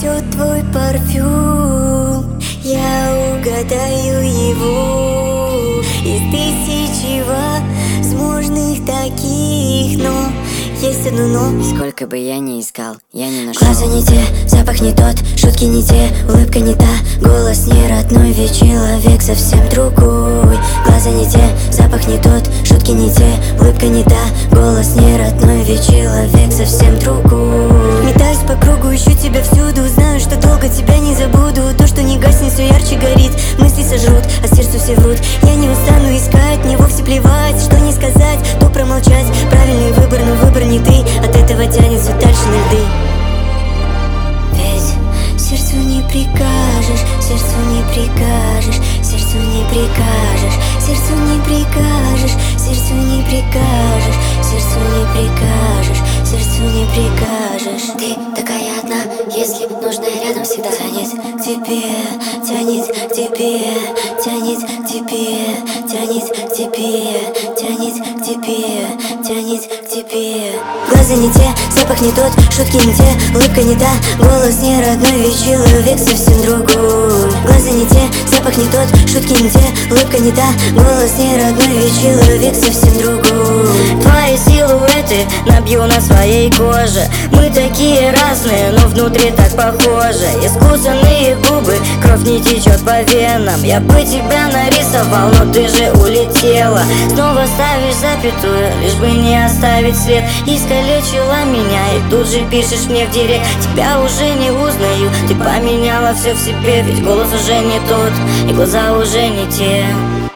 несет твой парфюм, я угадаю его из тысячи возможных таких, но есть одно но. Сколько бы я ни искал, я не нашел. Глаза не те, запах не тот, шутки не те, улыбка не та, голос не родной, ведь человек совсем другой. Глаза не те, запах не тот, шутки не те, улыбка не та, голос не родной, ведь человек совсем другой. Метаюсь по кругу, ищу тебя всюду, знаю, что долго тебя не забуду. То, что не гаснет, все ярче горит, мысли сожрут, а сердцу все врут. Я не устану искать, мне вовсе плевать, что не сказать, то промолчать. Правильный выбор, но выбор не ты, от этого тянет все дальше на льды. Ведь сердцу не прикажешь, сердцу не прикажешь, сердцу не прикажешь, сердцу не прикажешь, сердцу не прикажешь, сердцу не прикажешь, сердцу не прикажешь. Ты такая одна, если нужно, рядом всегда тянет к тебе, тянет к тебе, тянет к тебе, тянет к тебе, тянет к тебе, тянет к тебе. Глаза не те, запах не тот, шутки не те, улыбка не та, голос не родной, ведь человек совсем другой. Глаза не те, запах не тот, шутки не те, улыбка не та, голос не родной, ведь человек совсем другой. Твои силуэты набью на своей коже. Мы такие разные, но внутри так похожи. Искусанные губы, кровь не течет по венам. Я бы тебя нарисовал, но ты же улетела. Снова ставишь запятую, лишь бы не оставить след. Искалечила меня и тут же пишешь мне в директ: тебя уже не узнаю, ты поменяла все в себе, ведь голос уже не тот и глаза уже не те.